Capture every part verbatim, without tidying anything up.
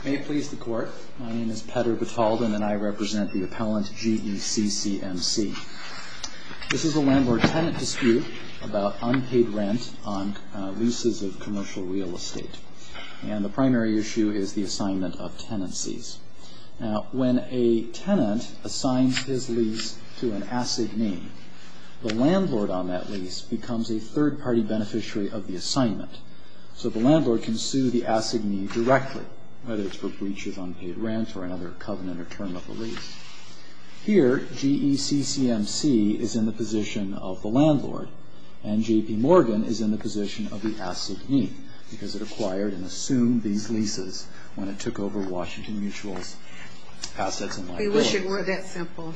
May it please the Court, my name is Petter Batalden and I represent the appellant G E C C M C. This is a landlord-tenant dispute about unpaid rent on uh, leases of commercial real estate. And the primary issue is the assignment of tenancies. Now, when a tenant assigns his lease to an assignee, the landlord on that lease becomes a third-party beneficiary of the assignment. So the landlord can sue the assignee directly, whether it's for breach of unpaid rent or another covenant or term of the lease. Here, G E C C M C is in the position of the landlord, and J P Morgan is in the position of the assignee, because it acquired and assumed these leases when it took over Washington Mutual's assets and liabilities. We wish it were that simple.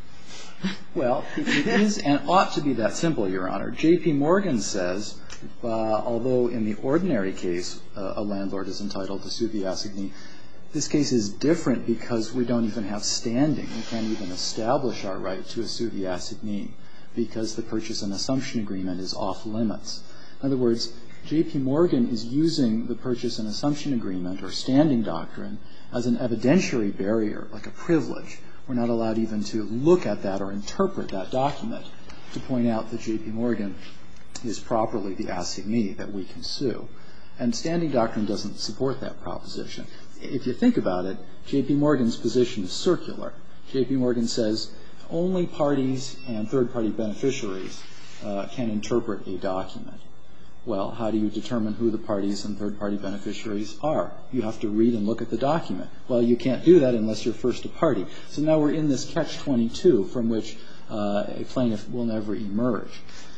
Well, it is and ought to be that simple, Your Honor. J P Morgan says, uh, although in the ordinary case uh, a landlord is entitled to sue the assignee, this case is different because we don't even have standing. We can't even establish our right to sue the assignee because the purchase and assumption agreement is off limits. In other words, J P Morgan is using the purchase and assumption agreement or standing doctrine as an evidentiary barrier, like a privilege. We're not allowed even to look at that or interpret that document to point out that J P Morgan is properly the assignee that we can sue. And standing doctrine doesn't support that proposition. If you think about it, J P Morgan's position is circular. J P Morgan says only parties and third-party beneficiaries uh, can interpret a document. Well, how do you determine who the parties and third-party beneficiaries are? You have to read and look at the document. Well, you can't do that unless you're first a party. So now we're in this catch twenty-two from which uh, a plaintiff will never emerge.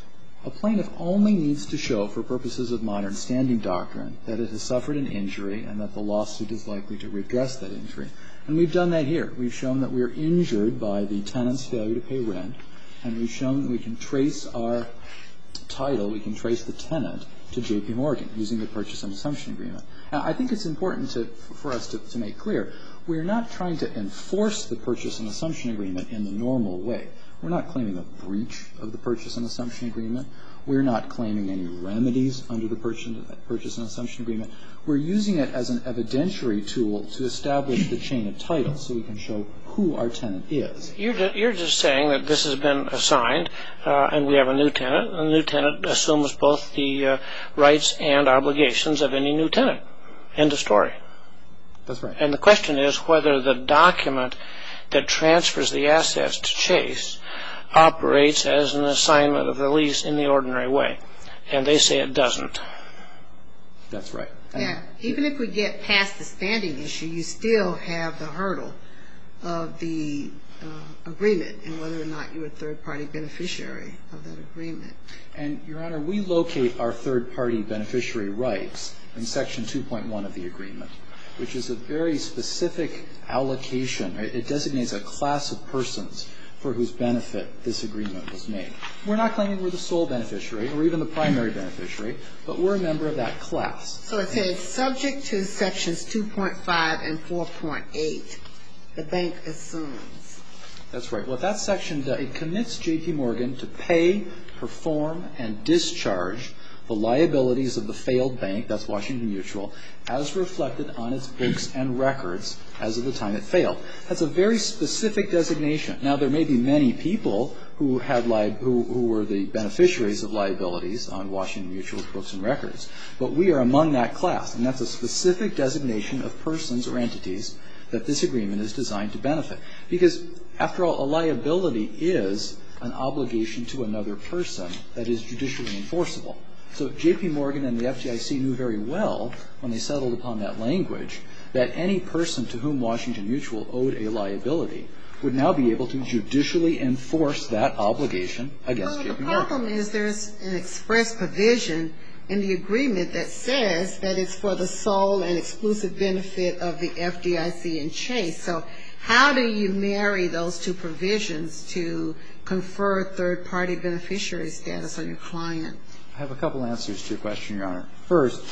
A plaintiff only needs to show, for purposes of modern standing doctrine, that it has suffered an injury and that the lawsuit is likely to redress that injury. And we've done that here. We've shown that we're injured by the tenant's failure to pay rent, and we've shown that we can trace our title, we can trace the tenant to J P Morgan using the purchase and assumption agreement. Now, I think it's important to, for us to, to make clear, we're not trying to enforce the purchase and assumption agreement in the normal way. We're not claiming a breach of the purchase and assumption agreement. We're not claiming any remedies under the purchase and assumption agreement. We're using it as an evidentiary tool to establish the chain of title so we can show who our tenant is. You're just, you're just saying that this has been assigned uh, and we have a new tenant. The new tenant assumes both the uh, rights and obligations of any new tenant. End of story. That's right. And the question is whether the document that transfers the assets to Chase operates as an assignment of the lease in the ordinary way. And they say it doesn't. That's right. Yeah. Even if we get past the standing issue, you still have the hurdle of the uh, agreement and whether or not you're a third-party beneficiary of that agreement. And, Your Honor, we locate our third-party beneficiary rights in Section two point one of the agreement, which is a very specific allocation. It designates a class of persons for whose benefit this agreement was made. We're not claiming we're the sole beneficiary or even the primary beneficiary, but we're a member of that class. So it says subject to Sections two point five and four point eight, the bank assumes. That's right. What that section does, it commits J P Morgan to pay, perform, and discharge the liabilities of the failed bank, that's Washington Mutual, as reflected on its books and records as of the time it failed. That's a very specific designation. Now, there may be many people who had li- who, who were the beneficiaries of liabilities on Washington Mutual's books and records, but we are among that class, and that's a specific designation of persons or entities that this agreement is designed to benefit. Because, after all, a liability is an obligation to another person that is judicially enforceable. So J P Morgan and the F D I C knew very well, when they settled upon that language, that any person to whom Washington Mutual owed a liability would now be able to judicially enforce that obligation against well, J P Morgan. The problem is there's an express provision in the agreement that says that it's for the sole and exclusive benefit of the F D I C and Chase. So how do you marry those two provisions to confer third-party beneficiary status on your client? I have a couple answers to your question, Your Honor. First,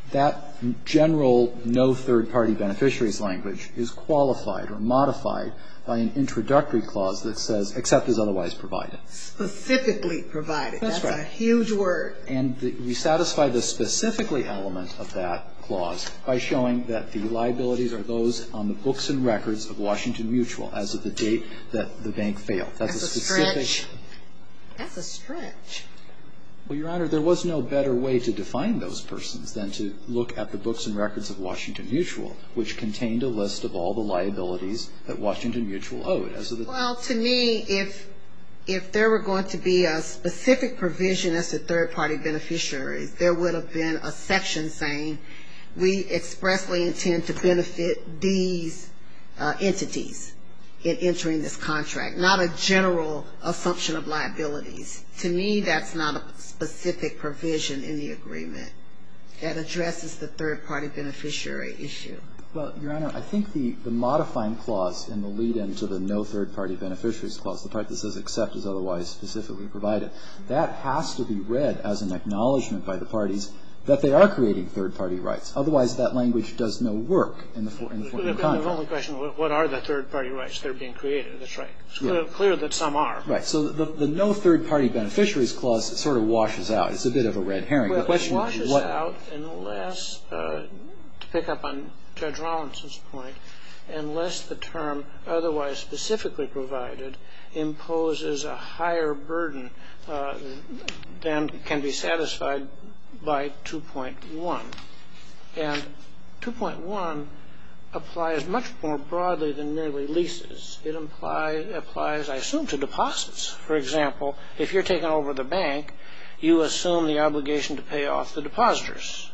that general no third-party beneficiaries language is qualified or modified by an introductory clause that says, except as otherwise provided. Specifically provided. That's, That's right. a huge word. And the, we satisfy the specifically element of that clause by showing that the liabilities are those on the books and records of Washington Mutual as of the date that the bank failed. That's, That's a specific. A stretch. That's a stretch. Well, Your Honor, there was no better way to define those persons than to look at the books and records of Washington Mutual, which contained a list of all the liabilities that Washington Mutual owed as of the. Well, to me, if if there were going to be a specific provision as to third-party beneficiaries, there would have been a section saying we expressly intend to benefit these uh, entities in entering this contract, not a general assumption of liabilities. To me, that's not a specific provision in the agreement that addresses the third-party beneficiary issue. Well, Your Honor, I think the, the modifying clause in the lead-in to the no third-party beneficiaries clause, the part that says except as otherwise specifically provided, that has to be read as an acknowledgment by the parties that they are creating third-party rights. Otherwise, that language does no work in the, for, in the, for, in the contract. The only question, what are the third-party rights that are being created? That's right. It's yeah. clear, clear that some are. Right. So the, the no third-party beneficiaries clause sort of washes out. It's a bit of a red herring. Well, the question it washes is what, out unless, uh, to pick up on Judge Rawlinson's point, unless the term otherwise specifically provided imposes a higher burden uh, than can be satisfied by two point one. And two point one applies much more broadly than merely leases. It imply, applies, I assume, to deposits. For example, if you're taking over the bank, you assume the obligation to pay off the depositors.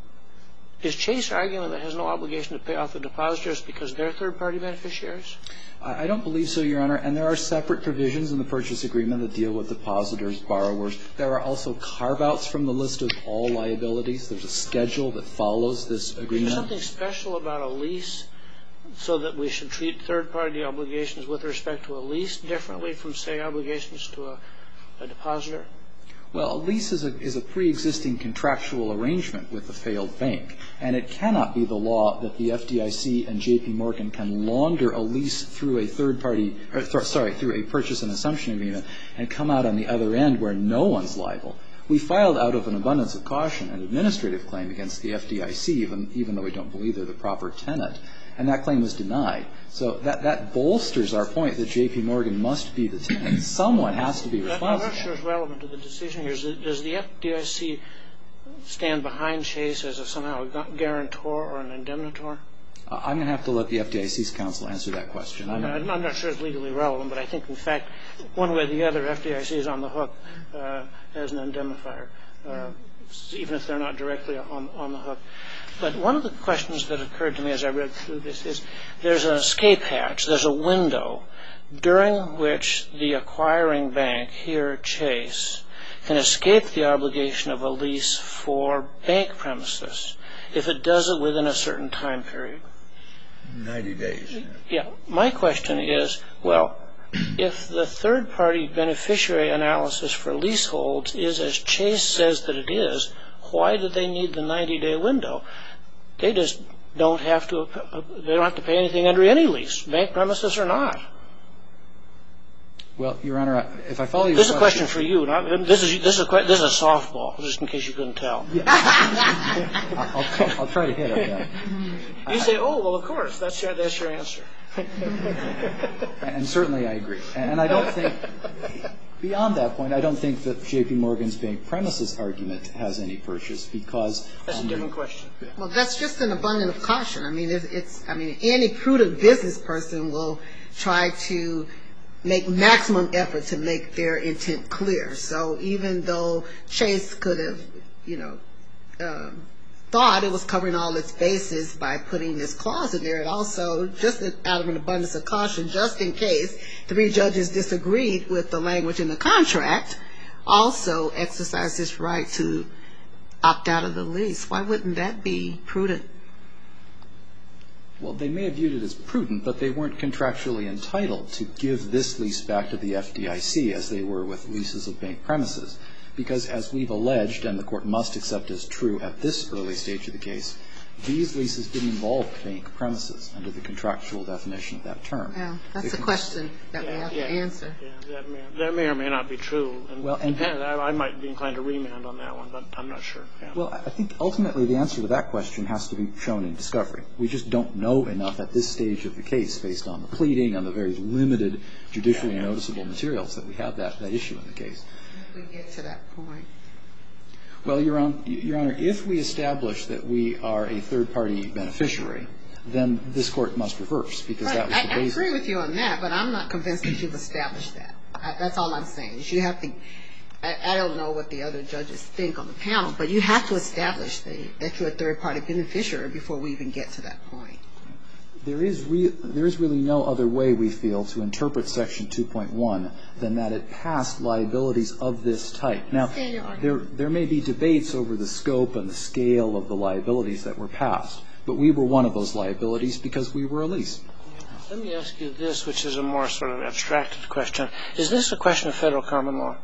Is Chase arguing that it has no obligation to pay off the depositors because they're third-party beneficiaries? I don't believe so, Your Honor. And there are separate provisions in the purchase agreement that deal with depositors, borrowers. There are also carve-outs from the list of all liabilities. There's a schedule that follows this agreement. Is there something special about a lease so that we should treat third-party obligations with respect to a lease differently from, say, obligations to a, a depositor? Well, a lease is a, is a pre-existing contractual arrangement with the failed bank, and it cannot be the law that the F D I C and J P Morgan can launder a lease through a third-party, or th- sorry, through a purchase and assumption agreement and come out on the other end where no one's liable. We filed out of an abundance of caution an administrative claim against the F D I C, even, even though we don't believe they're the proper tenant, and that claim was denied. So that, that bolsters our point that J P Morgan must be the tenant. Someone has to be responsible. I'm not sure it's relevant to the decision here. Does the F D I C stand behind Chase as a somehow a guarantor or an indemnitor? Uh, I'm going to have to let the F D I C's counsel answer that question. I'm, I'm, not, I'm not sure it's legally relevant, but I think, in fact, one way or the other, F D I C is on the hook uh, as an indemnifier, uh, even if they're not directly on, on the hook. But one of the questions that occurred to me as I read through this is there's an escape hatch, there's a window during which the acquiring bank, here Chase, can escape the obligation of a lease for bank premises if it does it within a certain time period. ninety days. Yeah. My question is, well, if the third-party beneficiary analysis for leaseholds is as Chase says that it is, why do they need the ninety-day window? They just don't have to. They don't have to pay anything under any lease, bank premises or not. Well, Your Honor, if I follow your this question. This is a question for you. Not, this is this is a, this is a softball, just in case you couldn't tell. Yeah. I'll, I'll try to hit it. Yeah. You say, oh, well, of course, that's your that's your answer. And certainly I agree. And I don't think, beyond that point, I don't think that J P Morgan's bank premises argument has any purchase because. That's um, a different question. Well, that's just an abundance of caution. I mean, it's, it's I mean, any prudent business person will try to make maximum effort to make their intent clear. So even though Chase could have, you know, um, thought it was covering all its bases by putting this clause in there, it also, just out of an abundance of caution, just in case three judges disagreed with the language in the contract, also exercised its right to opt out of the lease. Why wouldn't that be prudent? Well, they may have viewed it as prudent, but they weren't contractually entitled to give this lease back to the F D I C as they were with leases of bank premises. because as we've alleged, and the Court must accept as true at this early stage of the case, these leases didn't involve bank premises under the contractual definition of that term. Well, that's a question that we have yeah, to answer. Yeah, that may, that may or may not be true. And well, and depends, I, I might be inclined to remand on that one, but I'm not sure. Yeah. Well, I think ultimately the answer to that question has to be shown in discovery. We just don't know enough at this stage of the case based on the pleading and the very limited judicially noticeable materials that we have that, that issue in the case. If we get to that point. Well, Your Honor, Your Honor, if we establish that we are a third-party beneficiary, then this Court must reverse, because Right. that was the I, basis. I agree with you on that, but I'm not convinced that you've established that. I, that's all I'm saying. Is you have to. I, I don't know what the other judges think on the panel, but you have to establish the, that you're a third-party beneficiary before we even get to that point. There is, re- there is really no other way, we feel, to interpret Section two point one than that it passed liabilities of this type. Now, there, there may be debates over the scope and the scale of the liabilities that were passed, but we were one of those liabilities because we were a lease. Let me ask you this, which is a more sort of abstracted question. Is this a question of federal common law?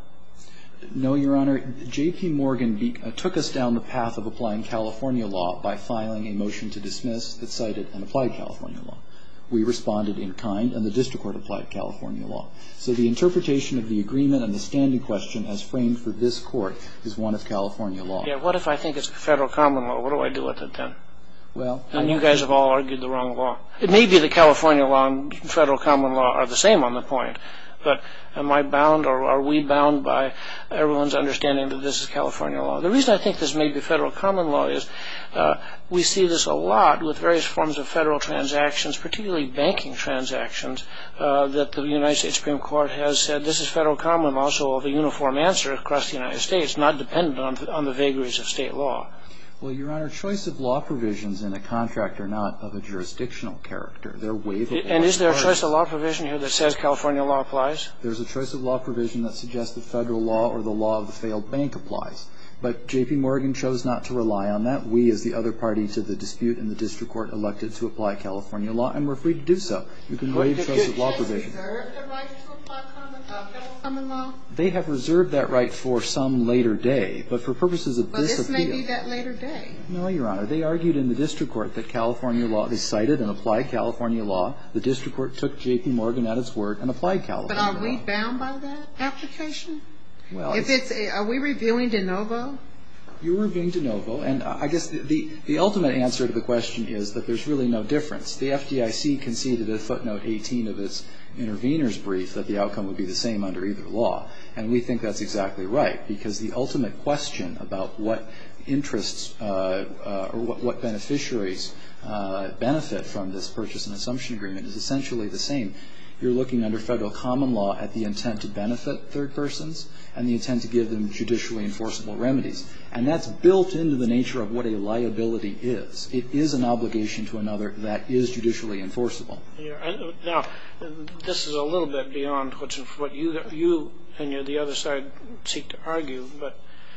No, Your Honor. J P. Morgan be, uh, took us down the path of applying California law by filing a motion to dismiss that cited and applied California law. We responded in kind, and the district court applied California law. So the interpretation of the agreement and the standing question as framed for this court is one of California law. Yeah, what if I think it's federal common law? What do I do with it then? Well, and you guys have all argued the wrong law. It may be that California law and federal common law are the same on the point, but am I bound or are we bound by everyone's understanding that this is California law? The reason I think this may be federal common law is uh, we see this a lot with various forms of federal transactions, particularly banking transactions, uh, that the United States Supreme Court has said this is federal common law, so of a uniform answer across the United States, not dependent on, on the vagaries of state law. Well, Your Honor, choice of law provisions in a contract are not of a jurisdictional character. They're waivable. And is there a choice of law provision here that says California law applies? There's a choice of law provision that suggests that federal law or the law of the failed bank applies. But J P. Morgan chose not to rely on that. We, as the other party to the dispute in the district court, elected to apply California law, and we're free to do so. You can waive choice of law provision. Reserve the right to apply common, uh, federal common law? They have reserved that right for some later day, but for purposes of well, this this appeal. may be that later day. No, Your Honor. They argued in the district court that California law, they cited and applied California law. The district court took J P. Morgan at its word and applied California law. But are we bound by that application? Well, if it's, a, are we reviewing de novo? You're reviewing de novo, and I guess the, the, the ultimate answer to the question is that there's really no difference. The F D I C conceded at footnote eighteen of its intervener's brief that the outcome would be the same under either law, and we think that's exactly right, because the ultimate question about what interests uh, uh, or what, what beneficiaries uh, benefit from this purchase and assumption agreement is essentially the same. You're looking under federal common law at the intent to benefit third persons and the intent to give them judicially enforceable remedies. And that's built into the nature of what a liability is. It is an obligation to another that is judicially enforceable. Yeah, now, this is a little bit beyond what's, what you, you and the other side seek to argue, but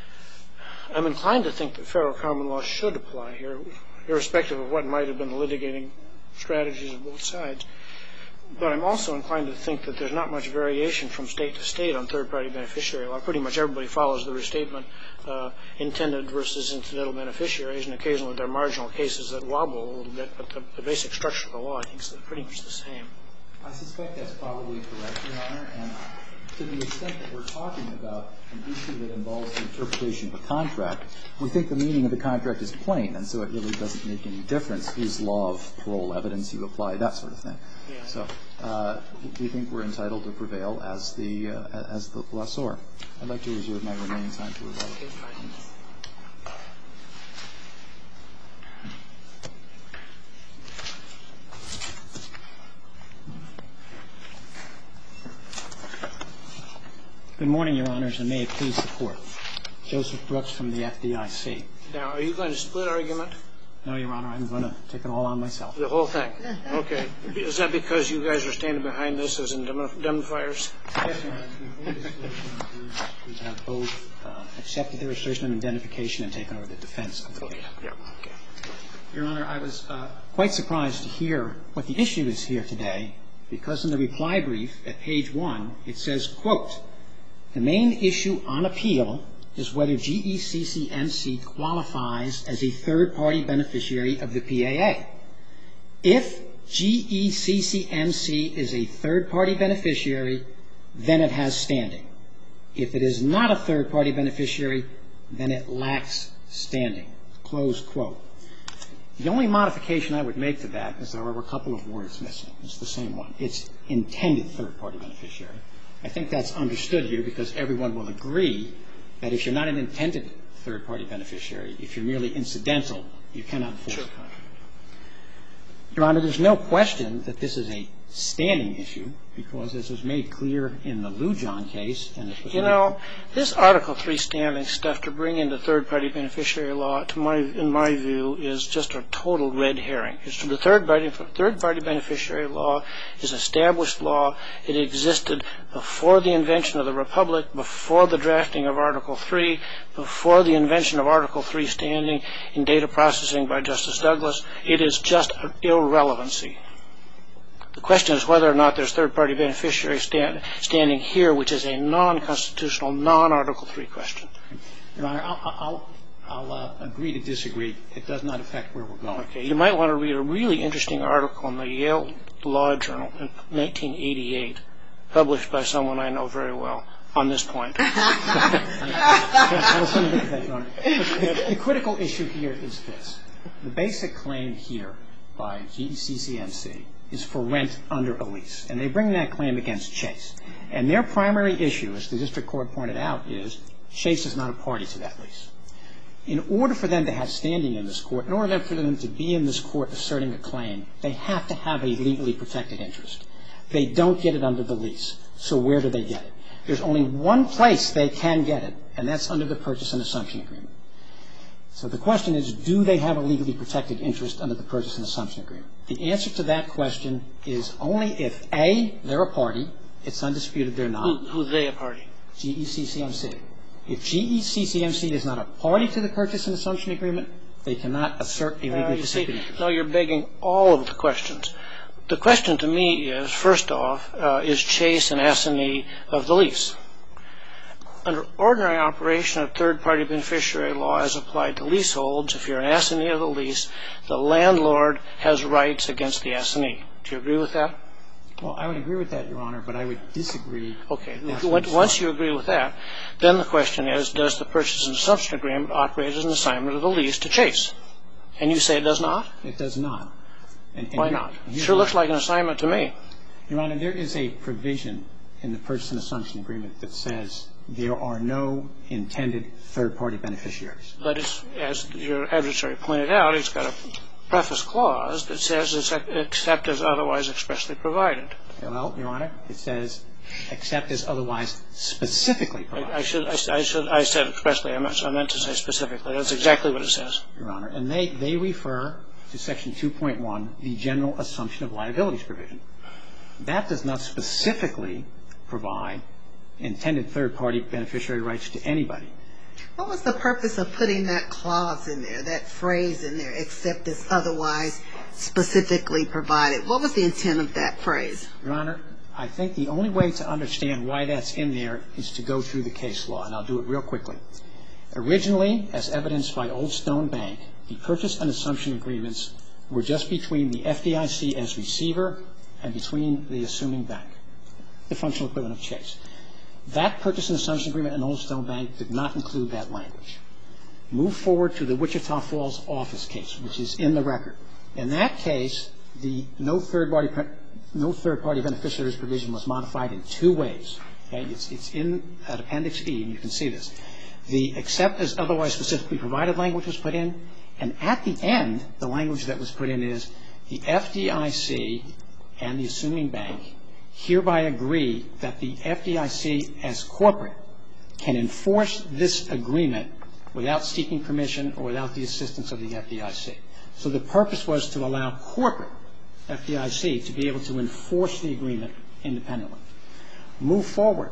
I'm inclined to think that federal common law should apply here, irrespective of what might have been the litigating strategies of both sides. But I'm also inclined to think that there's not much variation from state to state on third-party beneficiary law. Pretty much everybody follows the restatement, uh, intended versus incidental beneficiaries, and occasionally there are marginal cases that wobble a little bit, but the, the basic structure of the law, I think, is pretty much the same. I suspect that's probably correct, Your Honor, and to the extent that we're talking about an issue that involves the interpretation of a contract, we think the meaning of the contract is plain, and so it really doesn't make any difference whose law of parole evidence you apply, that sort of thing. Yeah. So uh, we think we're entitled to prevail as the uh, as the lessor. I'd like to reserve my remaining time to rebuttal. Okay, fine. Good morning, Your Honors, and may it please the Court. Joseph Brooks from the F D I C. Now, are you going to split argument? No, Your Honor, I'm going to take it all on myself. The whole thing? Okay. Is that because you guys are standing behind this as indemnifiers? Yes, Your Honor. We have both uh, accepted their assertion of indemnification and taken over the defense of the case. Yeah, okay. Your Honor, I was uh, quite surprised to hear what the issue is here today, because in the reply brief at page one, it says, quote, the main issue on appeal is whether G E C C M C qualifies as a third-party beneficiary of the P A A. If G E C C M C is a third-party beneficiary, then it has standing. If it is not a third-party beneficiary, then it lacks standing. Close quote. The only modification I would make to that is there are a couple of words missing. It's the same one. It's intended third-party beneficiary. I think that's understood here because everyone will agree that if you're not an intended third-party beneficiary, if you're merely incidental, you cannot enforce the contract. Your Honor, there's no question that this is a standing issue because, as was made clear in the Lujan case, and this was You know, this Article three standing stuff to bring into third-party beneficiary law, to my, in my view, is just a total red herring. It's the third-party third-party beneficiary law is established law. It existed before the invention of the Republic, before the drafting of Article three, before the invention of Article three standing in data processing by Justice Douglas. It is just an irrelevancy. The question is whether or not there's third-party beneficiary stand, standing here, which is a non-constitutional, non-Article three question. Your Honor, I'll, I'll, I'll uh, agree to disagree. It does not affect where we're going. Okay. You might want to read a really interesting article in the Yale Law Journal in nineteen eighty-eight, published by someone I know very well on this point. The critical issue here is this. The basic claim here by G E C C M C is for rent under a lease. And they bring that claim against Chase. And their primary issue, as the district court pointed out, is Chase is not a party to that lease. In order for them to have standing in this court, in order for them to be in this court asserting a claim, they have to have a legally protected interest. They don't get it under the lease. So where do they get it? There's only one place they can get it, and that's under the purchase and assumption agreement. So the question is, do they have a legally protected interest under the purchase and assumption agreement? The answer to that question is only if, A, they're a party. It's undisputed they're not. Who, who's they a party? G E C C M C. If G E C C M C is not a party to the purchase and assumption agreement, they cannot assert a legally uh, protected see, interest. No, you're begging all of the questions. The question to me is, first off, uh, is Chase an assignee of the lease? Under ordinary operation of third-party beneficiary law as applied to leaseholds, if you're an assignee of the lease, the landlord has rights against the assignee. Do you agree with that? Well, I would agree with that, Your Honor, but I would disagree. Okay. Once you agree with that, then the question is, does the purchase and assumption agreement operate as an assignment of the lease to Chase? And you say it does not? It does not. And, and Why here, not? It sure looks like an assignment to me. Your Honor, there is a provision in the purchase and assumption agreement that says there are no intended third-party beneficiaries. But it's, as your adversary pointed out, it's got a preface clause that says it's except as otherwise expressly provided. Well, Your Honor, it says except as otherwise specifically provided. I, I should, I, I should, I said expressly. I meant, I meant to say specifically. That's exactly what it says. Your Honor, and they, they refer to Section two point one, the general assumption of liabilities provision. That does not specifically provide intended third-party beneficiary rights to anybody. What was the purpose of putting that clause in there, that phrase in there, except as otherwise specifically provided? What was the intent of that phrase? Your Honor, I think the only way to understand why that's in there is to go through the case law, and I'll do it real quickly. Originally, as evidenced by Old Stone Bank, the purchase and assumption agreements were just between the F D I C as receiver and between the assuming bank, the functional equivalent of Chase. That purchase and assumption agreement in Old Stone Bank did not include that language. Move forward to the Wichita Falls office case, which is in the record. In that case, the no third-party no third-party beneficiaries provision was modified in two ways. Okay? It's, it's in at Appendix E, and you can see this. The except as otherwise specifically provided language was put in, and at the end, the language that was put in is the F D I C and the assuming bank hereby agree that the F D I C as corporate can enforce this agreement without seeking permission or without the assistance of the F D I C. So the purpose was to allow corporate F D I C to be able to enforce the agreement independently. Move forward.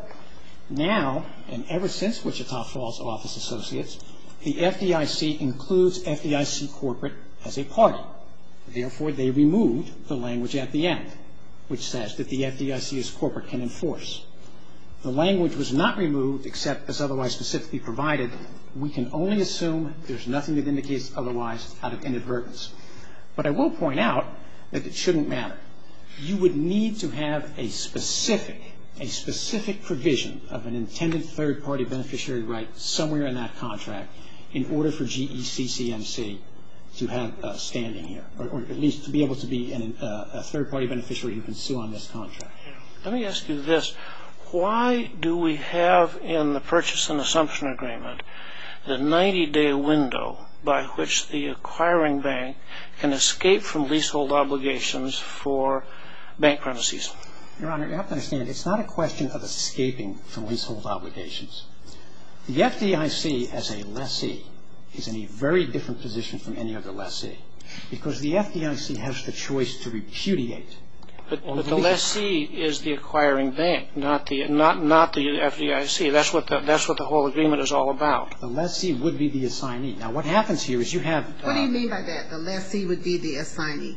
Now, and ever since Wichita Falls Office Associates, the F D I C includes F D I C corporate as a party. Therefore, they removed the language at the end, which says that the F D I C as corporate can enforce. the language was not removed except as otherwise specifically provided, we can only assume there's nothing that indicates otherwise out of inadvertence. But I will point out that it shouldn't matter. You would need to have a specific, a specific provision of an intended third-party beneficiary right somewhere in that contract in order for G E C C M C to have uh, standing here, or, or at least to be able to be an, uh, a third-party beneficiary who can sue on this contract. Let me ask you this. Why do we have in the purchase and assumption agreement the ninety-day window by which the acquiring bank can escape from leasehold obligations for bank premises? Your Honor, you have to understand, it's not a question of escaping from leasehold obligations. The F D I C as a lessee is in a very different position from any other lessee because the F D I C has the choice to repudiate. But, but the lessee is the acquiring bank, not the not not the F D I C. That's what the that's what the whole agreement is all about. The lessee would be the assignee. Now, what happens here is you have. What uh, do you mean by that? The lessee would be the assignee.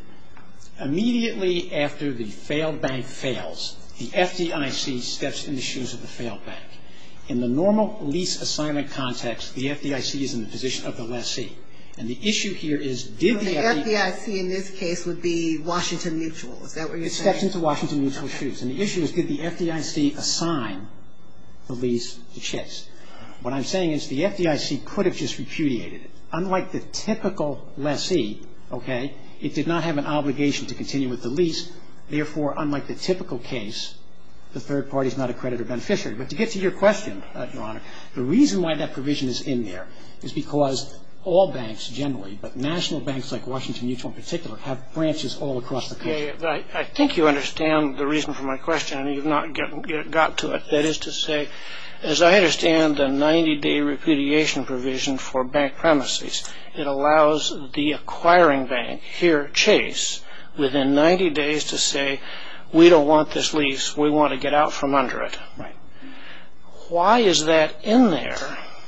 Immediately after the failed bank fails, the F D I C steps in the shoes of the failed bank. In the normal lease assignment context, the F D I C is in the position of the lessee. And the issue here is, did the, the F D I C in this case would be Washington Mutual. Is that what you're it saying? It steps into Washington Mutual okay. shoes. And the issue is, did the F D I C assign the lease to Chase? What I'm saying is the F D I C could have just repudiated it. Unlike the typical lessee, okay, it did not have an obligation to continue with the lease. Therefore, unlike the typical case, the third party is not a creditor beneficiary. But to get to your question, uh, Your Honor, the reason why that provision is in there is because all banks generally, but national banks like Washington Mutual in particular, have branches all across the country. Yeah, yeah, but I, I think you understand the reason for my question, and you've not get, get, got to it. That is to say, as I understand the ninety-day repudiation provision for bank premises, it allows the acquiring bank, here Chase, within ninety days to say, we don't want this lease, we want to get out from under it. Right. Why is that in there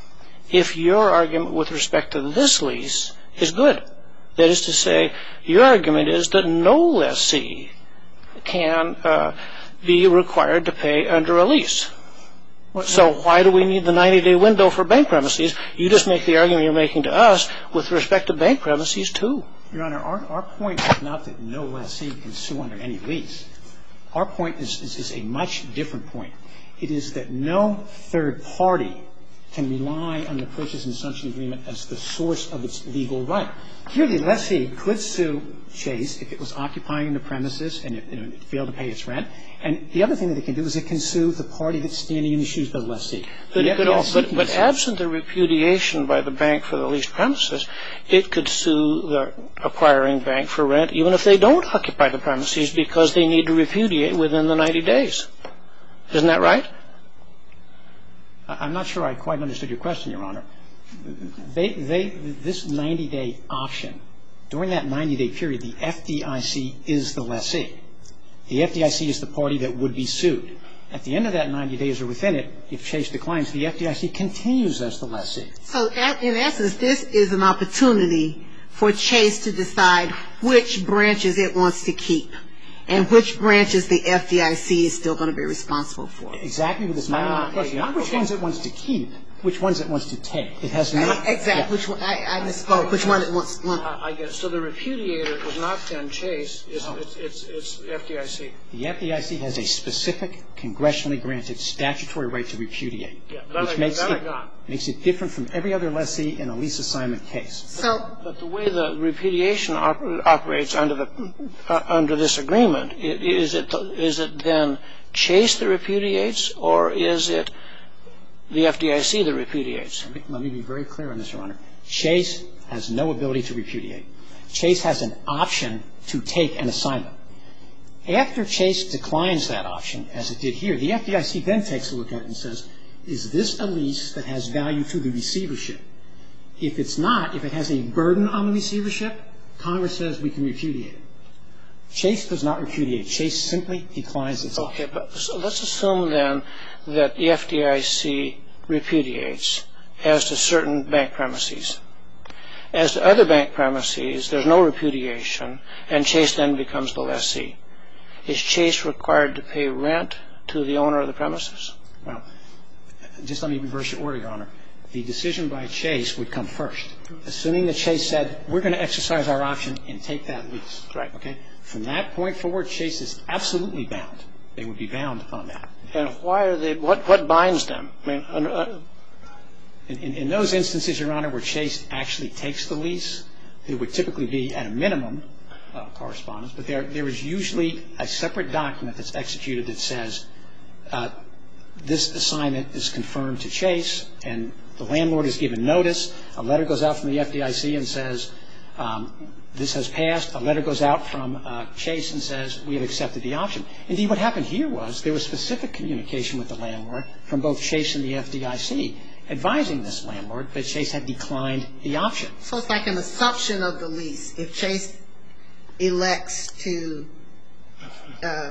if your argument with respect to this lease is good? That is to say, your argument is that no lessee can uh, be required to pay under a lease. So why do we need the ninety-day window for bank premises? You just make the argument you're making to us with respect to bank premises, too. Your Honor, our, our point is not that no lessee can sue under any lease. Our point is, is, is a much different point. It is that no third party can rely on the purchase and assumption agreement as the source of its legal right. Here, the lessee could sue Chase if it was occupying the premises and it, and it failed to pay its rent. And the other thing that it can do is it can sue the party that's standing in the shoes of the lessee. But, it could also, but, but absent the repudiation by the bank for the leased premises, it could sue the acquiring bank for rent even if they don't occupy the premises because they need to repudiate within the ninety days. Isn't that right? I'm not sure I quite understood your question, Your Honor. They, they, this ninety-day option, during that ninety-day period, the F D I C is the lessee. The F D I C is the party that would be sued. At the end of that ninety days or within it, if Chase declines, the F D I C continues as the lessee. So in essence, this is an opportunity for Chase to decide which branches it wants to keep and which branches the F D I C is still going to be responsible for. Exactly with this ninety-day question. Not which ones it wants to keep, which ones it wants to take. It has not. Exactly. Yeah. Which one, I, I misspoke. Which one it wants. One. Uh, I guess. So the repudiator is not then Chase. It's, no. it's, it's, it's F D I C. The F D I C has a specific congressionally granted statutory right to repudiate, yeah, that which I, makes, that it, I got. makes it different from every other lessee in a lease assignment case. So, but the way the repudiation op- operates under the uh, under this agreement, it, is it is it then Chase that repudiates, or is it the F D I C that repudiates? Let me, let me be very clear on this, Your Honor. Chase has no ability to repudiate. Chase has an option to take an assignment. After Chase declines that option, as it did here, the F D I C then takes a look at it and says, is this a lease that has value to the receivership? If it's not, if it has a burden on the receivership, Congress says we can repudiate it. Chase does not repudiate. Chase simply declines its option. Okay, but so let's assume then that the F D I C repudiates as to certain bank premises. As to other bank premises, there's no repudiation, and Chase then becomes the lessee. Is Chase required to pay rent to the owner of the premises? Well, just let me reverse your order, Your Honor. The decision by Chase would come first, assuming that Chase said, we're going to exercise our option and take that lease. Right. Okay? From that point forward, Chase is absolutely bound. They would be bound on that. And why are they, what, what binds them? I mean, uh, in, in, in those instances, Your Honor, where Chase actually takes the lease, there would typically be, at a minimum, uh, correspondence, but there, there is usually a separate document that's executed that says, uh, this assignment is confirmed to Chase, and the landlord is given notice. A letter goes out from the F D I C and says, um, this has passed. A letter goes out from uh, Chase and says, we have accepted the option. Indeed, what happened here was there was specific communication with the landlord from both Chase and the F D I C advising this landlord that Chase had declined the option. So it's like an assumption of the lease. If Chase elects to uh,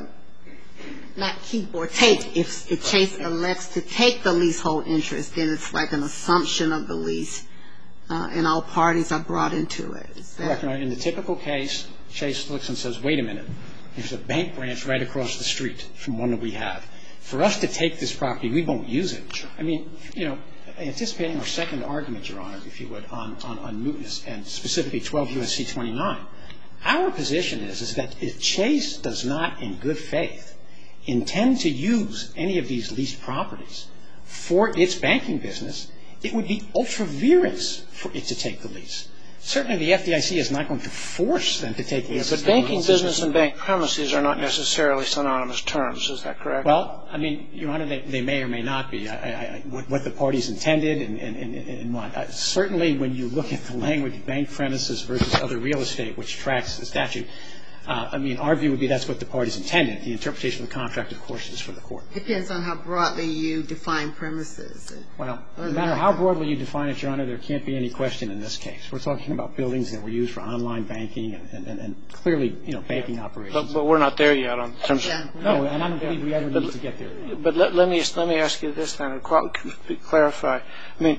not keep or take, if, if Chase elects to take the leasehold interest, then it's like an assumption of the lease, uh, and all parties are brought into it. Is that correct, Your Honor. In the typical case, Chase looks and says, wait a minute, there's a bank branch right across the street from one that we have. For us to take this property, we won't use it. I mean, you know, anticipating our second argument, Your Honor, if you would, on, on, on mootness, and specifically twelve U S C twenty-nine, our position is, is that if Chase does not, in good faith, intend to use any of these leased properties for its banking business, it would be ultra-virus for it to take the lease. Certainly the F D I C is not going to force them to take leases. Yeah, but banking business and bank premises are not necessarily synonymous terms. Is that correct? Well, I mean, Your Honor, they, they may or may not be. I, I, what, what the parties intended and, and, and, and what. Uh, certainly when you look at the language, bank premises versus other real estate, which tracks the statute, uh, I mean, our view would be that's what the parties intended. The interpretation of the contract, of course, is for the court. depends on how broadly you define premises. Well, no matter how broadly you define it, Your Honor, there can't be any question in this case. We're talking about buildings that were used for online banking and, and, and clearly, you know, banking operations. But, but we're not there yet on terms of... Yeah. No, and I don't believe we ever need to get there. But let, let me let me ask you this then, to clarify. I mean,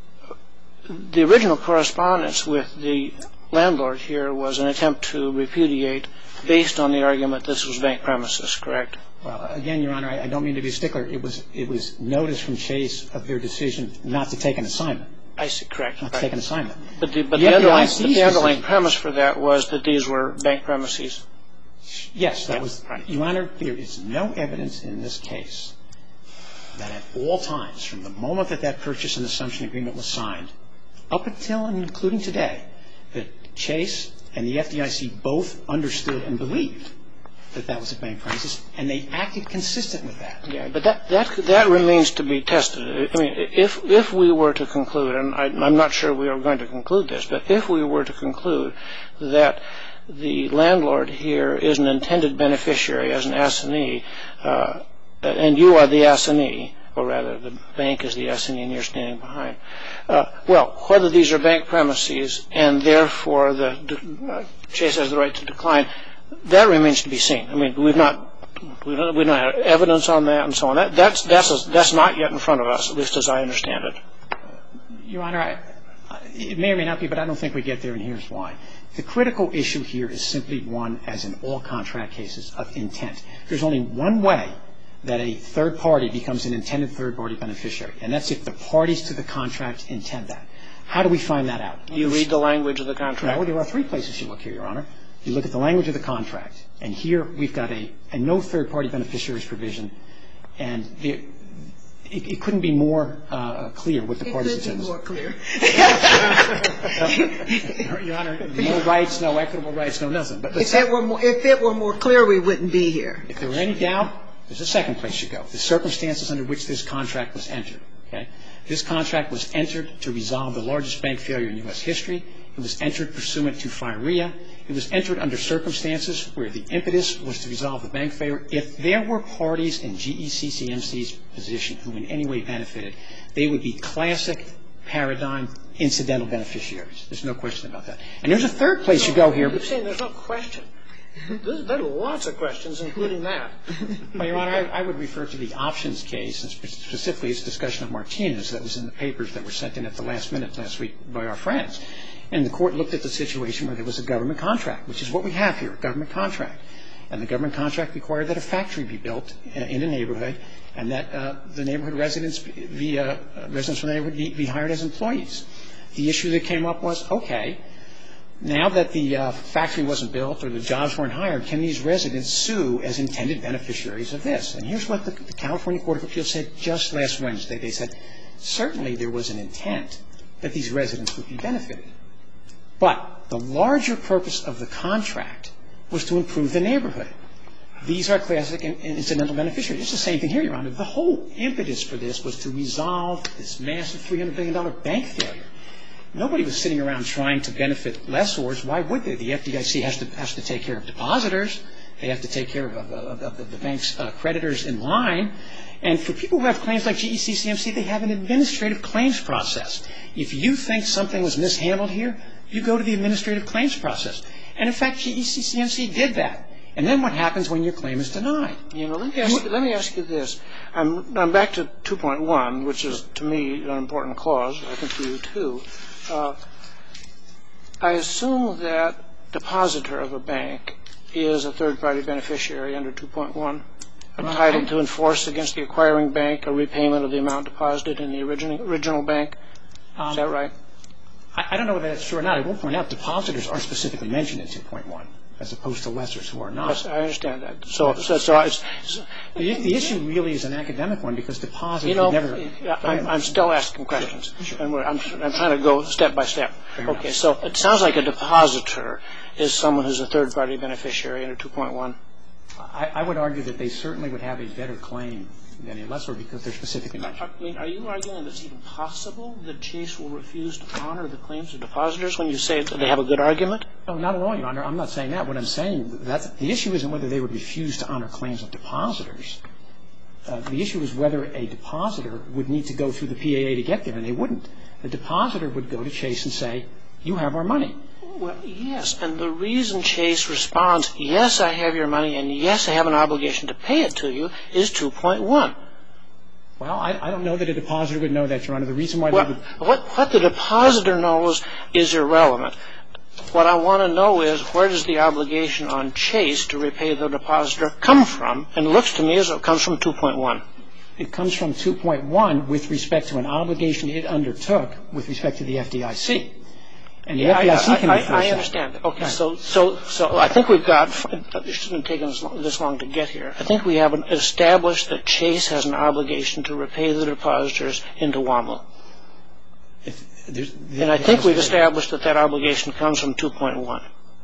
the original correspondence with the landlord here was an attempt to repudiate based on the argument this was bank premises, correct? Well, again, Your Honor, I, I don't mean to be a stickler. It was it was notice from Chase of their decision not to take an assignment. I see, correct. Not right. to take an assignment. But the, but The the, underlying, F D I C's but the underlying decision- premise for that was that these were bank premises. Yes, that Yeah, was right. Your Honor, there is no evidence in this case that at all times, from the moment that that purchase and assumption agreement was signed, up until and including today, that Chase and the F D I C both understood and believed that that was a bank premises, and they acted consistent with that. Yeah, but that that that remains to be tested. I mean, if if we were to conclude, and I, I'm not sure we are going to conclude this, but if we were to conclude that the landlord here is an intended beneficiary as an assignee, uh, and you are the assignee, or rather the bank is the assignee and you're standing behind, uh, well, whether these are bank premises and therefore the uh, Chase has the right to decline, that remains to be seen. I mean, we've not we don't, we don't have evidence on that and so on. That, that's that's a, that's not yet in front of us, at least as I understand it. Your Honor, I, it may or may not be, but I don't think we get there, and here's why. The critical issue here is simply one, as in all contract cases, of intent. There's only one way that a third party becomes an intended third party beneficiary, and that's if the parties to the contract intend that. How do we find that out? You read the language of the contract. Well, there are three places you look here, Your Honor. You look at the language of the contract, and here we've got a, a no third party beneficiaries provision, and the, it, it couldn't be more uh, clear what the parties intend. It could be more clear. Your Honor, no rights, no equitable rights, no nothing. But If it were more, if it were more clear, we wouldn't be here. if there were any doubt, there's a second place you go. The circumstances under which this contract was entered. Okay? This contract was entered to resolve the largest bank failure in U S history. It was entered pursuant to FIREA. It was entered under circumstances where the impetus was to resolve the bank failure. If there were parties in G E C C M C's position who in any way benefited, they would be classic paradigm incidental beneficiaries. There's no question about that. And there's a third place you go here. You're saying there's no question. There are lots of questions, including that. Well, Your Honor, I, I would refer to the options case, and specifically its discussion of Martinez that was in the papers that were sent in at the last minute last week by our friends. And the court looked at the situation where there was a government contract, which is what we have here, a government contract. and the government contract required that a factory be built in a neighborhood and that uh, the neighborhood residents be, uh, residents from the neighborhood be, be hired as employees. The issue that came up was, okay, now that the uh, factory wasn't built or the jobs weren't hired, can these residents sue as intended beneficiaries of this? And here's what the, the California Court of Appeals said just last Wednesday. They said, certainly there was an intent that these residents would be benefited. But the larger purpose of the contract was to improve the neighborhood. These are classic and incidental beneficiaries. It's the same thing here, Your Honor. The whole impetus for this was to resolve this massive three hundred billion dollars bank failure. Nobody was sitting around trying to benefit lessors. Why would they? The F D I C has to, has to take care of depositors. They have to take care of, of, of, of the bank's uh, creditors in line. And for people who have claims like G E C C M C, they have an administrative claims process. If you think something was mishandled here, you go to the administrative claims process. And, in fact, G E C C M C did that. And then what happens when your claim is denied? You know, let me ask you, let me ask you this. I'm, I'm back to two point one, which is, to me, an important clause. I think to you, too. Uh, I assume that depositor of a bank is a third-party beneficiary under two point one, entitled to enforce against the acquiring bank a repayment of the amount deposited in the original, original bank. Um, is that right? I, I don't know whether that's true or not. I will point out depositors are specifically mentioned in two point one, as opposed to lessors who are not. Yes, I understand that. So, so, so it's, the, the issue really is an academic one because depositors you know, never. I'm, I'm still asking questions, sure, sure. and we're, I'm, I'm trying to go step by step. Fair okay, enough. So it sounds like a depositor is someone who's a third-party beneficiary under two point one. I, I would argue that they certainly would have a better claim than a lessor because they're specifically mentioned. I mean, are you arguing that it's even possible that Chase will refuse to honor the claims of depositors when you say that they have a good argument? No, not at all, Your Honor. I'm not saying that. What I'm saying, that's, the issue isn't whether they would refuse to honor claims of depositors. Uh, the issue is whether a depositor would need to go through the P A A to get there, and they wouldn't. The depositor would go to Chase and say, you have our money. Well, yes, and the reason Chase responds, yes, I have your money, and yes, I have an obligation to pay it to you, is two point one. Well, I, I don't know that a depositor would know that, Your Honor. The reason why well, they would... What, what the depositor knows is irrelevant. What I want to know is where does the obligation on Chase to repay the depositor come from? And it looks to me as though it comes from two point one. It comes from two point one with respect to an obligation it undertook with respect to the F D I C. And the yeah, F D I C I, can I, enforce I that. understand. Okay, right. so, so, so I think we've got, it shouldn't have taken us this long to get here. I think we have established that Chase has an obligation to repay the depositors into WAML. If there's, and I think we've established that that obligation comes from two point one.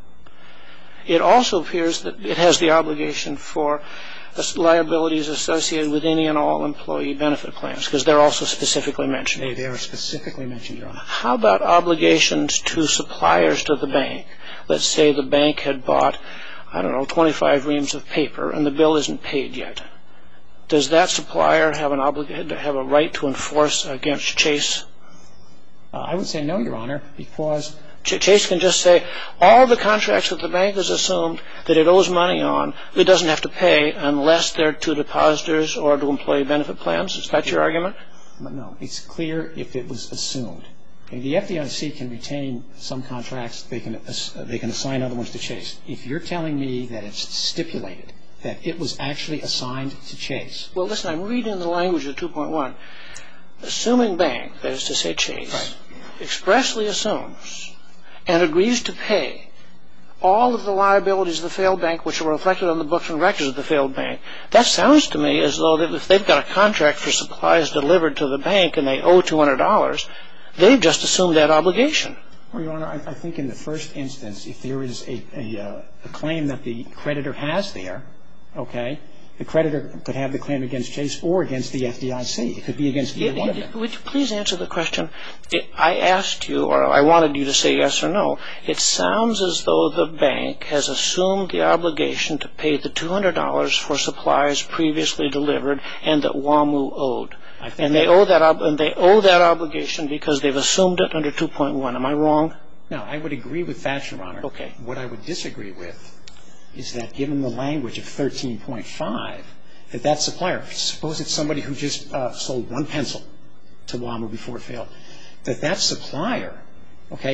It also appears that it has the obligation for liabilities associated with any and all employee benefit plans, because they're also specifically mentioned. They, they are specifically mentioned, Your Honor. How about obligations to suppliers to the bank? Let's say the bank had bought, I don't know, twenty-five reams of paper, and the bill isn't paid yet. Does that supplier have an obligation, have a right to enforce against Chase? Uh, I would say no, Your Honor, because... Chase can just say, all the contracts that the bank has assumed that it owes money on, it doesn't have to pay unless they're to depositors or to employee benefit plans. Is that your argument? No, it's clear if it was assumed. Okay, the F D I C can retain some contracts. They can, uh, they can assign other ones to Chase. If you're telling me that it's stipulated that it was actually assigned to Chase... Well, listen, I'm reading the language of two point one. Assuming bank, that is to say Chase, right, expressly assumes and agrees to pay all of the liabilities of the failed bank which are reflected on the books and records of the failed bank. That sounds to me as though that if they've got a contract for supplies delivered to the bank and they owe two hundred dollars, they've just assumed that obligation. Well, Your Honor, I, I think in the first instance, if there is a, a, uh, a claim that the creditor has there, okay, the creditor could have the claim against Chase or against the F D I C. It could be against either one of them. Would you please answer the question? I asked you, or I wanted you to say yes or no. It sounds as though the bank has assumed the obligation to pay the two hundred dollars for supplies previously delivered and that WAMU owed. And they owe that ob- and they owe that obligation because they've assumed it under two point one. Am I wrong? No, I would agree with that, Your Honor. Okay. What I would disagree with is that given the language of thirteen point five, that that supplier, suppose it's somebody who just uh, sold one pencil to WAMU before it failed, that that supplier, okay,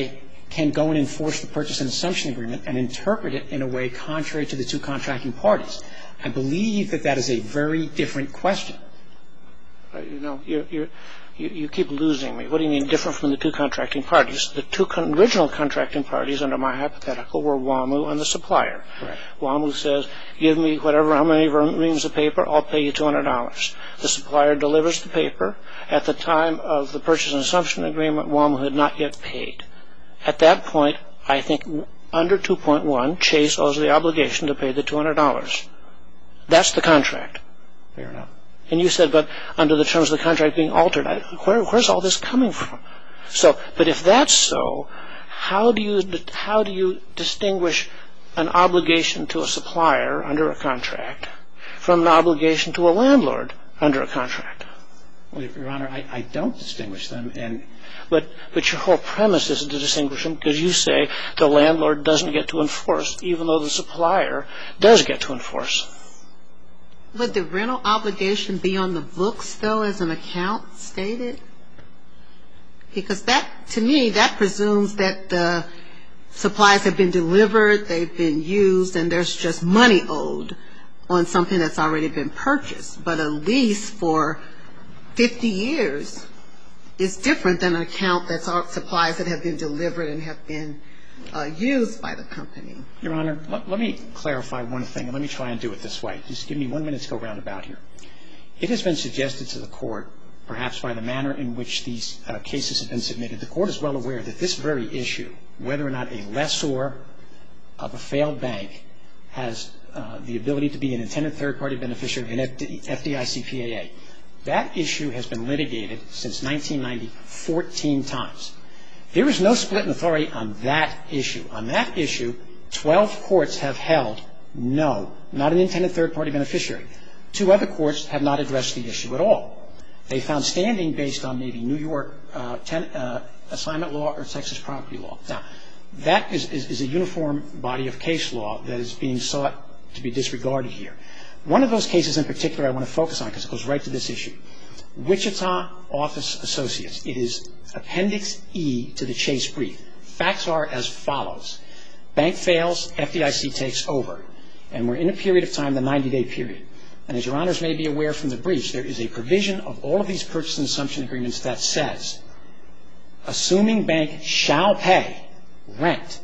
can go and enforce the purchase and assumption agreement and interpret it in a way contrary to the two contracting parties. I believe that that is a very different question. Uh, you know, you're, you're, you you keep losing me. What do you mean different from the two contracting parties? The two con- original contracting parties under my hypothetical were WAMU and the supplier. Correct. WAMU says, give me whatever, how many reams of paper, I'll pay you two hundred dollars. The supplier delivers the paper. At the time of the purchase and assumption agreement, WAMU had not yet paid. At that point, I think under two point one, Chase owes the obligation to pay the two hundred dollars. That's the contract. Fair enough. And you said, but under the terms of the contract being altered, I, where, where's all this coming from? So, but if that's so, how do you how do you distinguish an obligation to a supplier under a contract from an obligation to a landlord under a contract? Well, Your Honor, I, I don't distinguish them. And but but your whole premise is to distinguish them because you say the landlord doesn't get to enforce, even though the supplier does get to enforce. Would the rental obligation be on the books, though, as an account stated? Because that, to me, that presumes that the supplies have been delivered, they've been used, and there's just money owed on something that's already been purchased. But a lease for fifty years is different than an account that's supplies that have been delivered and have been uh, used by the company. Your Honor, let, let me clarify one thing, and let me try and do it this way. Just give me one minute to go roundabout here. It has been suggested to the Court, perhaps by the manner in which these uh, cases have been submitted, the Court is well aware that this very issue, whether or not a lessor of a failed bank has uh, the ability to be an intended third-party beneficiary of an F D I C P A A, that issue has been litigated since nineteen ninety fourteen times. There is no split in authority on that issue. On that issue, twelve courts have held no, not an intended third-party beneficiary. Two other courts have not addressed the issue at all. They found standing based on maybe New York uh, ten, uh, assignment law or Texas property law. Now, that is, is, is a uniform body of case law that is being sought to be disregarded here. One of those cases in particular I want to focus on because it goes right to this issue. Wichita Office Associates. It is Appendix E to the Chase brief. Facts are as follows. Bank fails, F D I C takes over. And we're in a period of time, the ninety-day period. And as Your Honors may be aware from the briefs, there is a provision of all of these purchase and assumption agreements that says, assuming bank shall pay rent,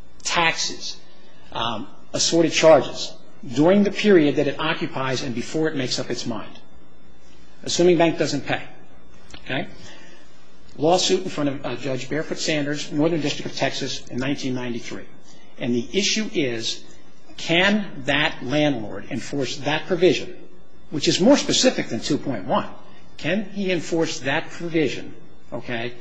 taxes, um, assorted charges during the period that it occupies and before it makes up its mind. Assuming bank doesn't pay. Okay? Lawsuit in front of uh, Judge Barefoot Sanders, Northern District of Texas in nineteen ninety-three. And the issue is, can that landlord enforce that provision, which is more specific than two point one? Can he enforce that provision, okay,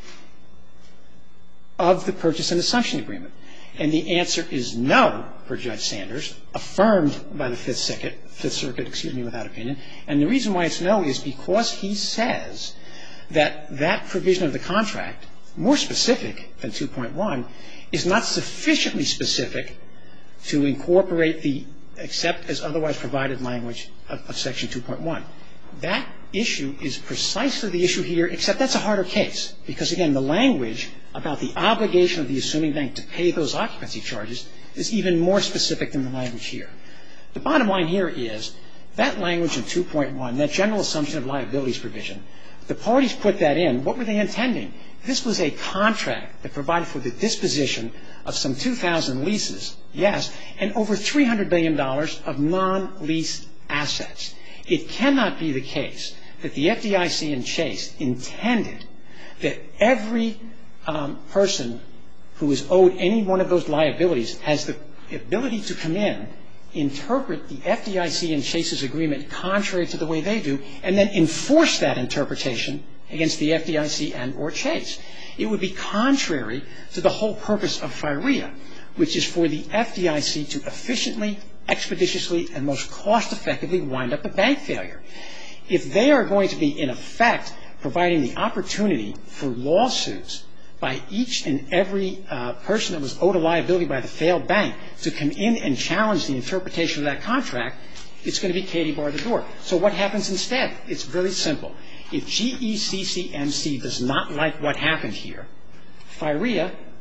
of the purchase and assumption agreement? And the answer is no for Judge Sanders, affirmed by the Fifth Circuit, Fifth Circuit, excuse me, without opinion. And the reason why it's no is because he says that that provision of the contract, more specific than two point one, is not sufficiently specific to incorporate the except as otherwise provided language of, of Section two point one. That issue is precisely the issue here, except that's a harder case. Because, again, the language about the obligation of the assuming bank to pay those occupancy charges is even more specific than the language here. The bottom line here is that language in two point one, that general assumption of liabilities provision, the parties put that in. What were they intending? This was a contract that provided for the disposition of some two thousand leases, yes, and over three hundred billion dollars of non-lease assets. It cannot be the case that the F D I C and Chase intended that every um, person who is owed any one of those liabilities has the ability to come in, interpret the F D I C and Chase's agreement contrary to the way they do, and then enforce that interpretation against the F D I C and or Chase. It would be contrary to the whole purpose of FIREA, which is for the F D I C to efficiently, expeditiously, and most cost-effectively wind up a bank failure. If they are going to be, in effect, providing the opportunity for lawsuits by each and every uh, person that was owed a liability by the failed bank to come in and challenge the interpretation of that contract, it's going to be Katie bar the door. So what happens instead? It's very simple. If G E C C M C does not like what happened here, FIREA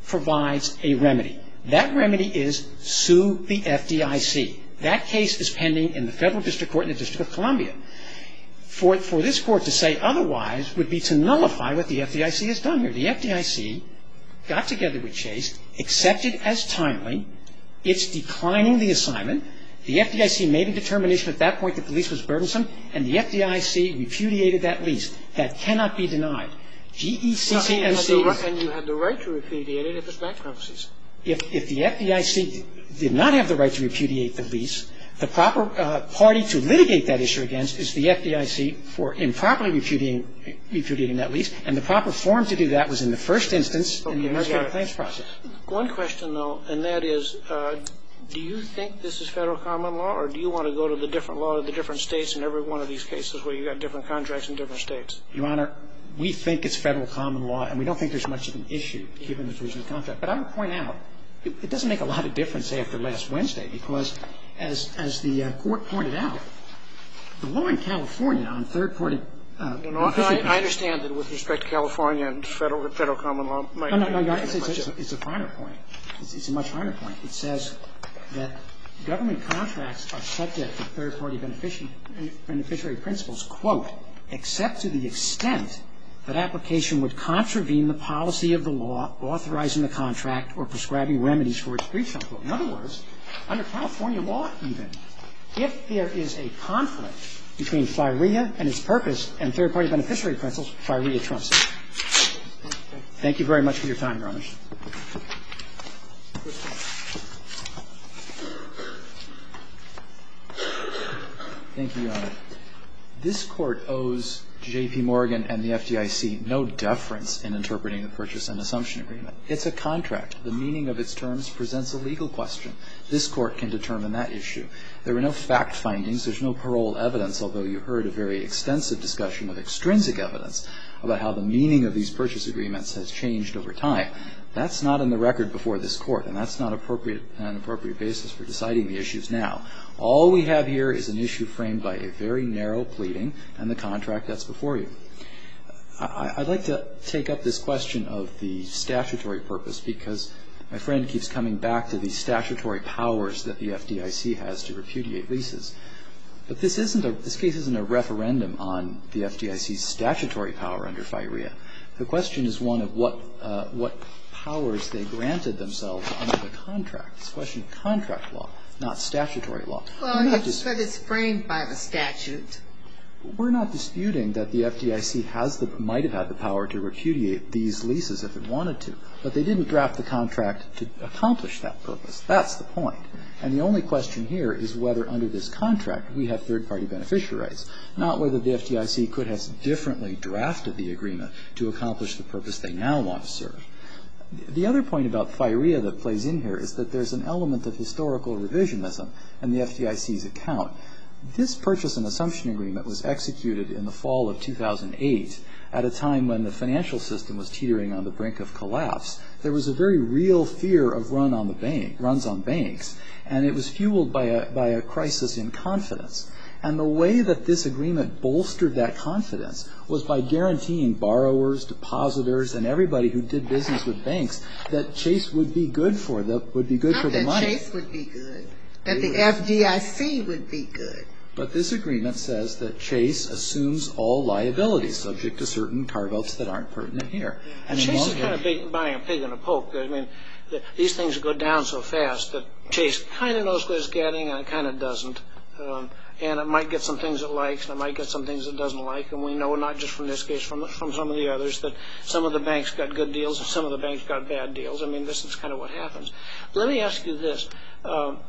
provides a remedy. That remedy is sue the F D I C. That case is pending in the Federal District Court in the District of Columbia. For, for this Court to say otherwise would be to nullify what the F D I C has done here. The F D I C got together with Chase, accepted as timely. It's declining the assignment. The F D I C made a determination at that point that the lease was burdensome, and the F D I C repudiated that lease. That cannot be denied. G E C C M C No, and you had the right to repudiate it if it's bankruptcies. If, if the F D I C did not have the right to repudiate the lease, the proper uh, party to litigate that issue against is the F D I C for improperly repudiating, repudiating that lease, and the proper form to do that was in the first instance okay, in the administrative claims process. One question, though, and that is, uh, do you think this is federal common law, or do you want to go to the different law of the different states in every one of these cases where you've got different contracts in different states? Your Honor, we think it's federal common law, and we don't think there's much of an issue given the provision of contract. But I would point out, it, it doesn't make a lot of difference after last Wednesday, because as, as the uh, Court pointed out, the law in California on third-party uh, no, no, I, I understand that with respect to California and federal, federal common law might no, no, no, Your Honor, it's, it's, it's, a, it's a finer point. It's, it's a much finer point. It says that government contracts are subject to third-party beneficiary, beneficiary principles, quote, except to the extent that application would contravene the policy of the law authorizing the contract or prescribing remedies for its breach, unquote. In other words, under California law even, if there is a conflict between FIREA and its purpose and third-party beneficiary principles, FIREA trumps it. Thank you very much for your time, Your Honors. Thank you, Your Honor. This Court owes J P. Morgan and the F D I C no deference in interpreting the purchase and assumption agreement. It's a contract. The meaning of its terms presents a legal question. This Court can determine that issue. There were no fact findings. There's no parole evidence, although you heard a very extensive discussion of extrinsic evidence about how the meaning of these purchase agreements has changed over time. That's not in the record before this Court, and that's not appropriate, an appropriate basis for deciding the issues now. All we have here is an issue framed by a very narrow pleading and the contract that's before you. I, I'd like to take up this question of the statutory purpose because my friend keeps coming back to the statutory powers that the F D I C has to repudiate leases. But this isn't a, this case isn't a referendum on the F D I C's statutory power under FIREA. The question is one of what, uh, what powers they granted themselves under the contract. It's a question of contract law, not statutory law. Well, it's, but it's framed by the statute. We're not disputing that the F D I C has the, might have had the power to repudiate these leases if it wanted to, but they didn't draft the contract to accomplish that purpose. That's the point. And the only question here is whether under this contract we have third-party beneficiary rights, not whether the F D I C could have differently drafted the agreement to accomplish the purpose they now want to serve. The other point about FIREA that plays in here is that there's an element of historical revisionism in the F D I C's account. This purchase and assumption agreement was executed in the fall of two thousand eight at a time when the financial system was teetering on the brink of collapse. There was a very real fear of run on the bank, runs on banks, and it was fueled by a, by a crisis in confidence. And the way that this agreement bolstered that confidence was by guaranteeing borrowers, depositors, and everybody who did business with banks that Chase would be good for the would be good Not for the that money. Chase would be good. That the F D I C would be good. But this agreement says that Chase assumes all liabilities subject to certain carve-outs that aren't pertinent here. And Chase is kind of big, buying a pig in a poke. I mean, the, these things go down so fast that Chase kind of knows what it's getting and it kind of doesn't. Um, and it might get some things it likes and it might get some things it doesn't like. And we know not just from this case, from from some of the others, that some of the banks got good deals and some of the banks got bad deals. I mean, this is kind of what happens. Let me ask you this. Um,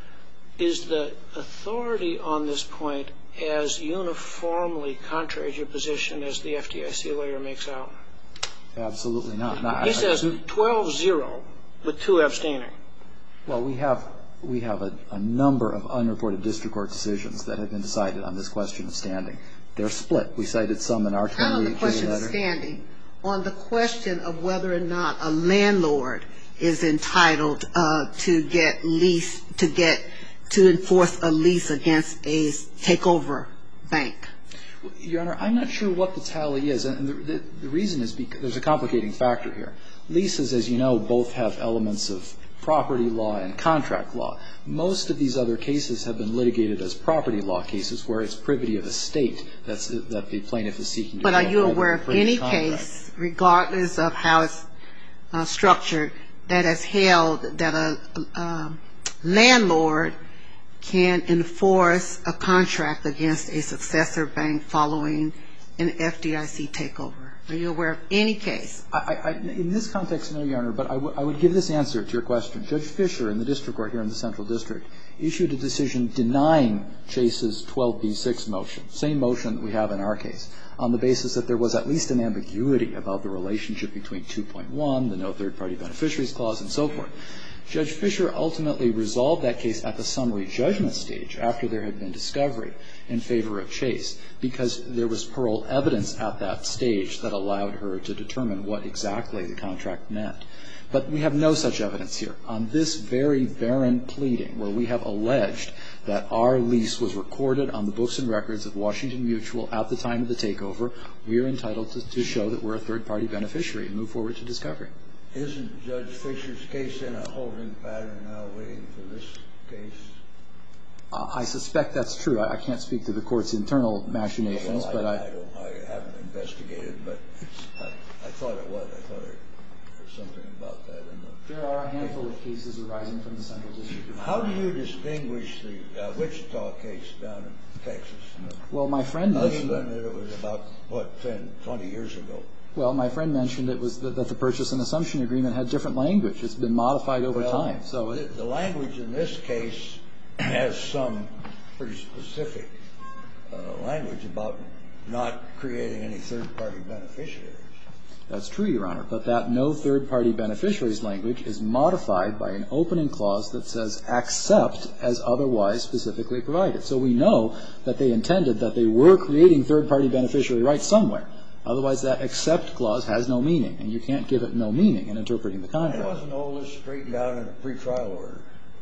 Is the authority on this point as uniformly contrary to your position as the F D I C lawyer makes out? Absolutely not. No, he I, says twelve zero with two abstaining. Well, we have we have a, a number of unreported district court decisions that have been decided on this question of standing. They're split. We cited some in our Not on the twenty-eight J question letter. of standing. On the question of whether or not a landlord is entitled uh, to get lease to get to enforce a lease against a takeover bank. Your Honor, I'm not sure what the tally is. And the, the, the reason is because there's a complicating factor here. Leases, as you know, both have elements of property law and contract law. Most of these other cases have been litigated as property law cases where it's privity of estate that's, that the plaintiff is seeking to But are you aware of any contract. case, regardless of how it's uh, structured, that has held that a uh, landlord can enforce a contract against a successor bank following an F D I C takeover? Are you aware of any case? I, I, in this context, no, Your Honor, but I, w- I would give this answer to your question. Judge Fisher in the district court here in the Central District issued a decision denying Chase's twelve B six motion, same motion that we have in our case, on the basis that there was at least an ambiguity about the relationship between two point one, the no third-party beneficiaries clause, and so forth. Judge Fisher ultimately resolved that case at the summary judgment stage after there had been discovery in favor of Chase because there was parole evidence at that stage that allowed her to determine what exactly the contract meant. But we have no such evidence here. On this very barren pleading where we have alleged that our lease was recorded on the books and records of Washington Mutual at the time of the takeover, we are entitled to, to show that we're a third-party beneficiary and move forward to discovery. Isn't Judge Fisher's case in a holding pattern now waiting for this case? Uh, I suspect that's true. I, I can't speak to the court's internal machinations, well, I, but I, I, don't, I haven't investigated, but I, I thought it was. I thought there was something about that in the. There are a handful of cases arising from the Central District. How do you distinguish the uh, Wichita case down in Texas? Well, my friend Other mentioned than that it was about, what, ten, twenty years ago. Well, my friend mentioned it was the, that the purchase and assumption agreement had different language. It's been modified over well, time. So the, it, the language in this case has some pretty specific uh, language about not creating any third-party beneficiaries. That's true, Your Honor. But that no third-party beneficiaries language is modified by an opening clause that says except as otherwise specifically provided. So we know that they intended that they were creating third-party beneficiary rights somewhere. Otherwise, that except clause has no meaning, and you can't give it no meaning in interpreting the contract. Why wasn't all this straightened out in a pretrial order?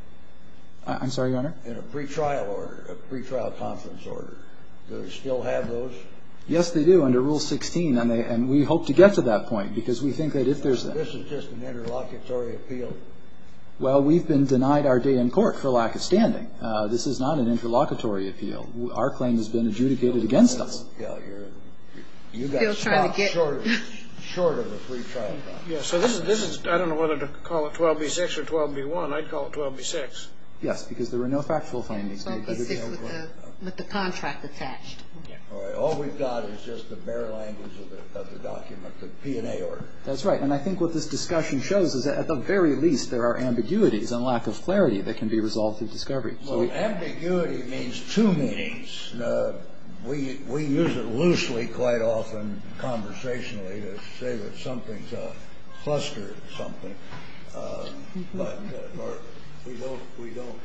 I, I'm sorry, Your Honor? In a pretrial order, a pretrial conference order. Do they still have those? Yes, they do, under Rule sixteen, and, they, and we hope to get to that point, because we think that if there's a... This is just an interlocutory appeal. Well, we've been denied our day in court for lack of standing. Uh, this is not an interlocutory appeal. Our claim has been adjudicated against us. Yeah, you're... You got Still trying to get short of, short of a free trial. Yeah, so this is, this is, I don't know whether to call it twelve B six or twelve B one. I'd call it twelve B six. Yes, because there were no factual findings made by the twelve B six trial with court. the, with the contract attached. Yeah. All right, all we've got is just the bare language of the, of the document, the P and A order. That's right, and I think what this discussion shows is that at the very least there are ambiguities and lack of clarity that can be resolved through discovery. So Well, we, ambiguity means two meanings. Uh, we we use it loosely quite often conversationally to say that something's a cluster of something, uh, but uh, or we don't we don't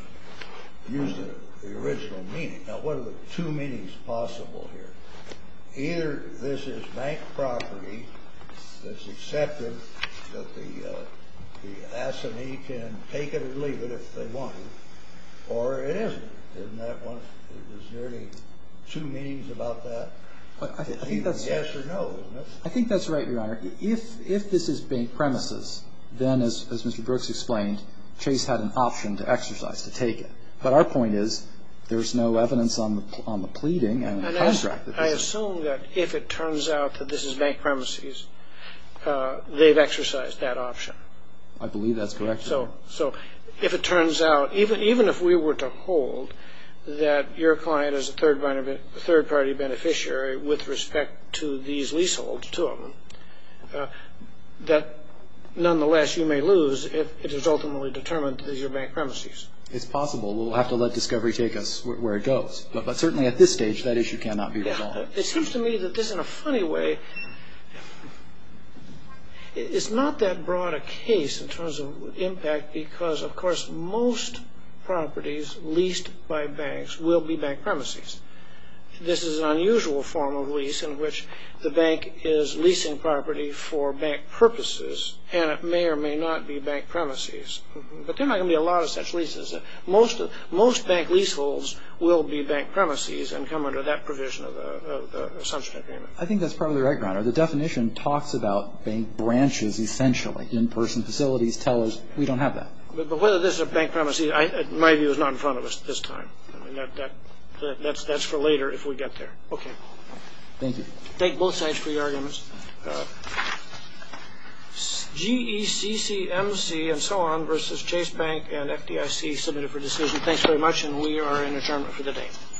uh, use the, the original meaning. Now, what are the two meanings possible here? Either this is bank property that's accepted, that the uh, the assignee can take it or leave it if they want to, or it isn't. Isn't that one? Is there any two meanings about that? but I, th- I It's think either that's yes or no, isn't it? I think that's right, Your Honor. If if this is bank premises, then as as Mister Brooks explained, Chase had an option to exercise to take it. But our point is, there's no evidence on the on the pleading and, And the contract. I, That I this is. assume that if it turns out that this is bank premises, uh, they've exercised that option. I believe that's correct. Your So, Honor. so if it turns out, even even if we were to hold that your client is a third party, third party beneficiary with respect to these leaseholds, two of them, uh, that nonetheless you may lose if it is ultimately determined that these are bank premises. It's possible. We'll have to let discovery take us where, where it goes. But, but certainly at this stage, that issue cannot be resolved. Yeah, it seems to me that this, in a funny way, is not that broad a case in terms of impact because, of course, most properties leased by banks will be bank premises. this is an unusual form of lease in which the bank is leasing property for bank purposes, and it may or may not be bank premises. But there are not going to be a lot of such leases. Most most bank leaseholds will be bank premises and come under that provision of the, of the assumption agreement. I think that's probably right, Your Honor. The definition talks about bank branches, essentially, in-person facilities, tellers. We don't have that. But, but whether this is a bank premises, I, my view is not in front of us this time. I mean, that, that, that, that's, that's for later if we get there. Okay. Thank you. Thank both sides for your arguments. Uh, G E C C M C and so on versus Chase Bank and F D I C submitted for decision. Thanks very much, and we are in adjournment for the day.